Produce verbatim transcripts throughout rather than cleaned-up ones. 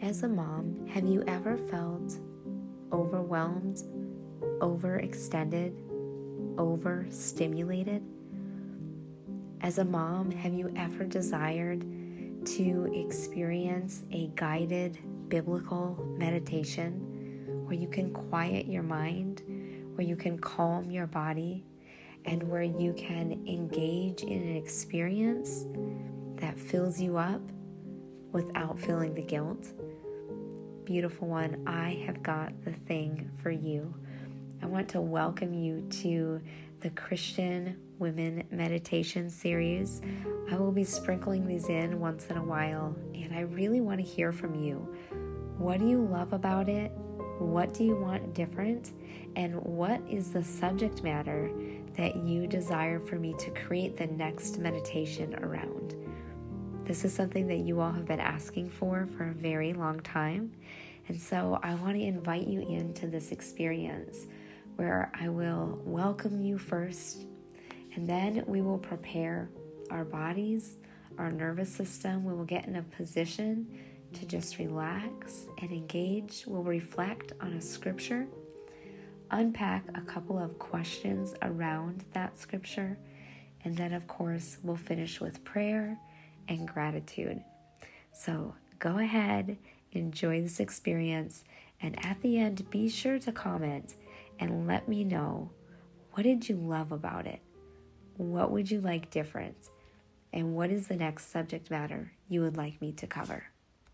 As a mom, have you ever felt overwhelmed, overextended, overstimulated? As a mom, have you ever desired to experience a guided biblical meditation where you can quiet your mind, where you can calm your body, and where you can engage in an experience that fills you up without feeling the guilt? Beautiful one, I have got the thing for you. I want to welcome you to the Christian Women Meditation Series. I will be sprinkling these in once in a while, and I really want to hear from you. What do you love about it? What do you want different? And what is the subject matter that you desire for me to create the next meditation around? This is something that you all have been asking for for a very long time. And so I want to invite you into this experience where I will welcome you first, and then we will prepare our bodies, our nervous system. We will get in a position to just relax and engage. We'll reflect on a scripture, unpack a couple of questions around that scripture, and then of course we'll finish with prayer and gratitude. So go ahead, enjoy this experience, and at the end, be sure to comment and let me know, what did you love about it? What would you like different? And what is the next subject matter you would like me to cover?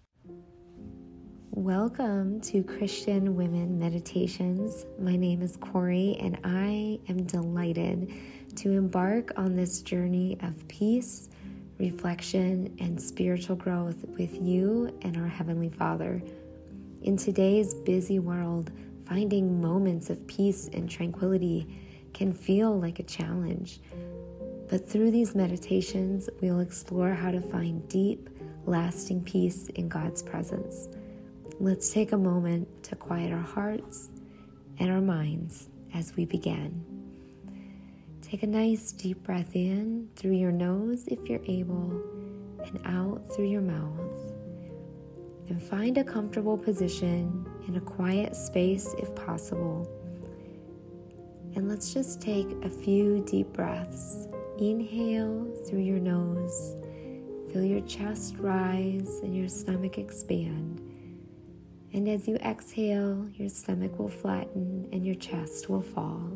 Welcome to Christian Women Meditations. My name is Corey, and I am delighted to embark on this journey of peace, reflection, and spiritual growth with you and our Heavenly Father. In today's busy world, finding moments of peace and tranquility can feel like a challenge. But through these meditations, we'll explore how to find deep, lasting peace in God's presence. Let's take a moment to quiet our hearts and our minds as we begin. Take a nice deep breath in through your nose if you're able, and out through your mouth. And find a comfortable position in a quiet space if possible. And let's just take a few deep breaths. Inhale through your nose. Feel your chest rise and your stomach expand. And as you exhale, your stomach will flatten and your chest will fall.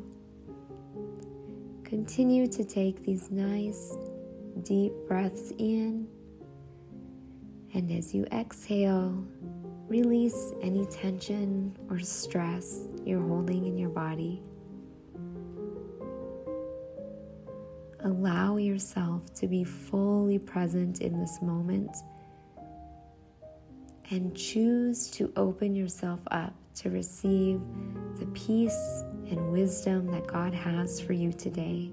Continue to take these nice, deep breaths in. And as you exhale, release any tension or stress you're holding in your body. Allow yourself to be fully present in this moment, and choose to open yourself up to receive the peace and wisdom that God has for you today.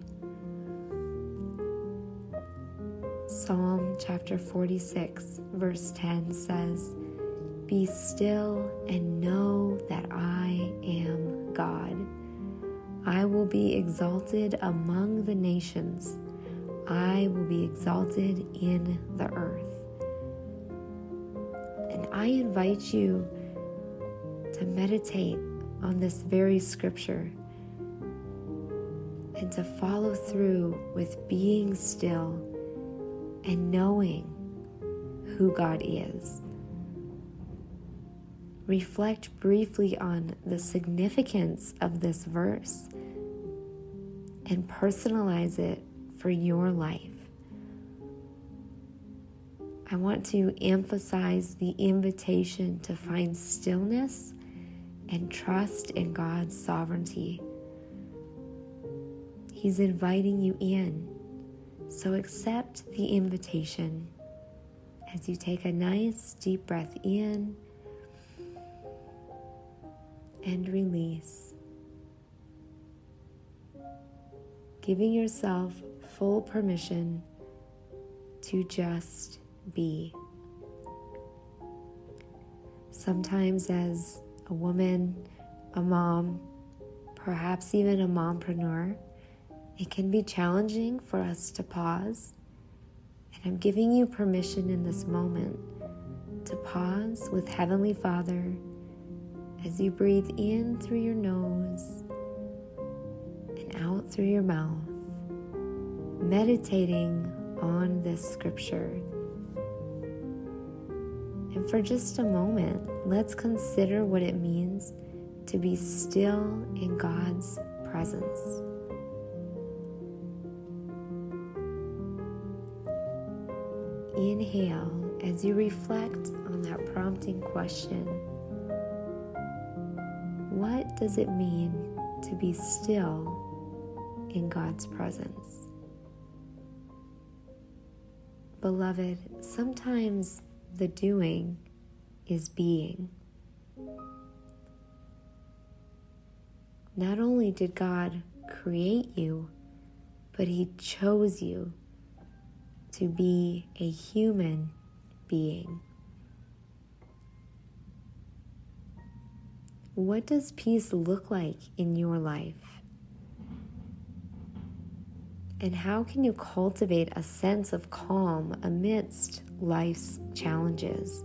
Psalm chapter forty-six, verse ten says, "Be still and know that I am God. I will be exalted among the nations. I will be exalted in the earth." And I invite you to meditate on this very scripture and to follow through with being still and knowing who God is. Reflect briefly on the significance of this verse and personalize it for your life. I want to emphasize the invitation to find stillness and trust in God's sovereignty. He's inviting you in, so accept the invitation as you take a nice deep breath in and release, giving yourself full permission to just be. Sometimes as a woman, a mom, perhaps even a mompreneur, it can be challenging for us to pause. And I'm giving you permission in this moment to pause with Heavenly Father as you breathe in through your nose and out through your mouth, meditating on this scripture. And for just a moment, let's consider what it means to be still in God's presence. Inhale as you reflect on that prompting question. What does it mean to be still in God's presence? Beloved, sometimes the doing is being. Not only did God create you, but He chose you to be a human being. What does peace look like in your life? And how can you cultivate a sense of calm amidst life's challenges?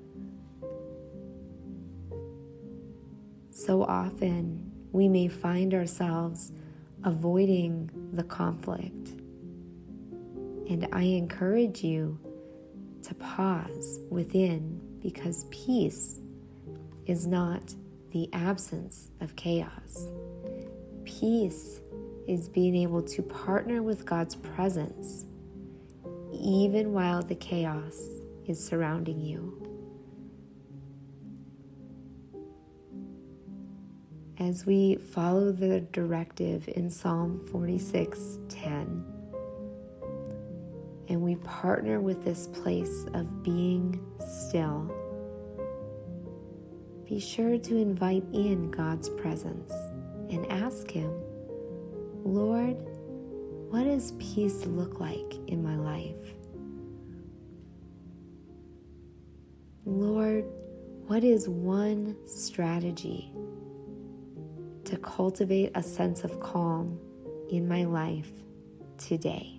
So often, we may find ourselves avoiding the conflict. And I encourage you to pause within, because peace is not the absence of chaos. Peace is being able to partner with God's presence even while the chaos is surrounding you. As we follow the directive in Psalm forty-six ten, and we partner with this place of being still, be sure to invite in God's presence and ask Him, Lord, what does peace look like in my life? Lord, what is one strategy to cultivate a sense of calm in my life today?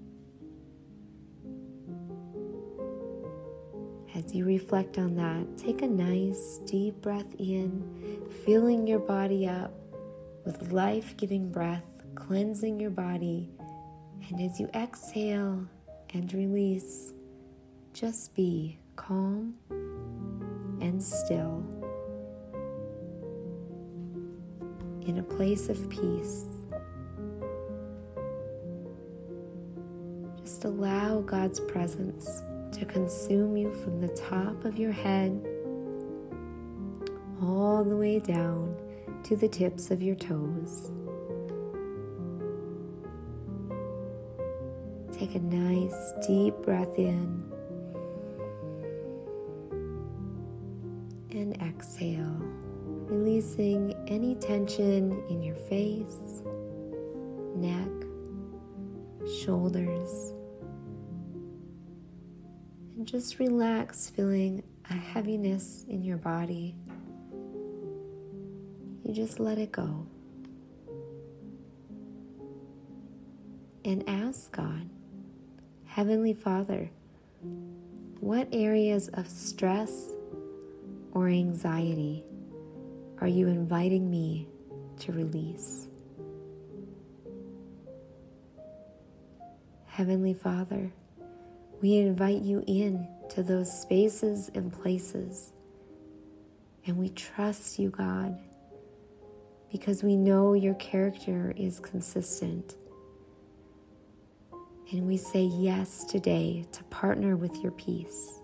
As you reflect on that, take a nice deep breath in, filling your body up with life-giving breath, cleansing your body. And as you exhale and release, just be calm and still in a place of peace. Just allow God's presence to consume you from the top of your head all the way down to the tips of your toes. Take a nice deep breath in and exhale, releasing any tension in your face, neck, shoulders. And just relax, feeling a heaviness in your body. You just let it go. And ask God, Heavenly Father, what areas of stress or anxiety are you inviting me to release? Heavenly Father, we invite you in to those spaces and places, and we trust you, God, because we know your character is consistent. And we say yes today to partner with your peace.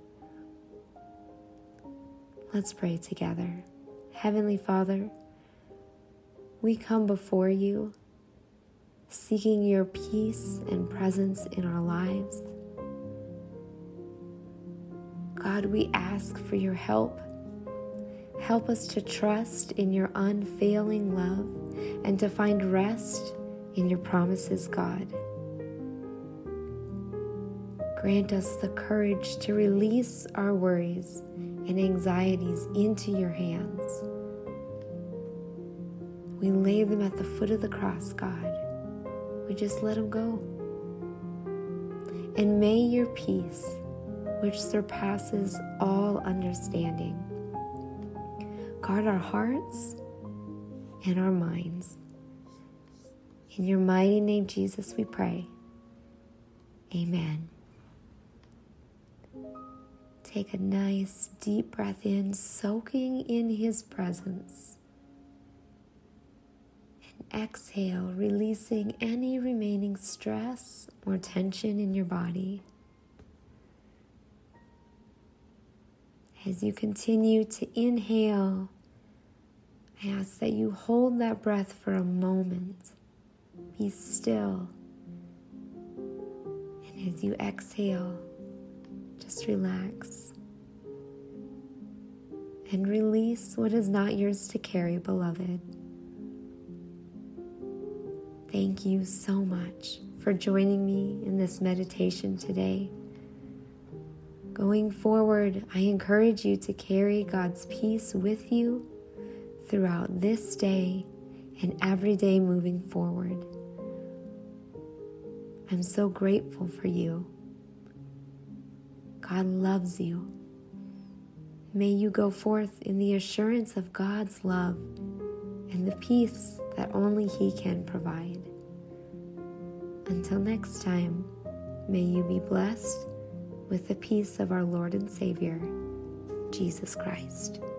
Let's pray together. Heavenly Father, we come before you, seeking your peace and presence in our lives. God, we ask for your help. Help us to trust in your unfailing love and to find rest in your promises, God. Grant us the courage to release our worries and anxieties into your hands. We lay them at the foot of the cross, God. We just let them go. And may your peace, which surpasses all understanding. Guard our hearts and our minds. In your mighty name, Jesus, we pray. Amen. Take a nice deep breath in, soaking in His presence. And exhale, releasing any remaining stress or tension in your body. As you continue to inhale, I ask that you hold that breath for a moment. Be still. And as you exhale, just relax. And release what is not yours to carry, beloved. Thank you so much for joining me in this meditation today. Going forward, I encourage you to carry God's peace with you throughout this day and every day moving forward. I'm so grateful for you. God loves you. May you go forth in the assurance of God's love and the peace that only He can provide. Until next time, may you be blessed with the peace of our Lord and Savior, Jesus Christ.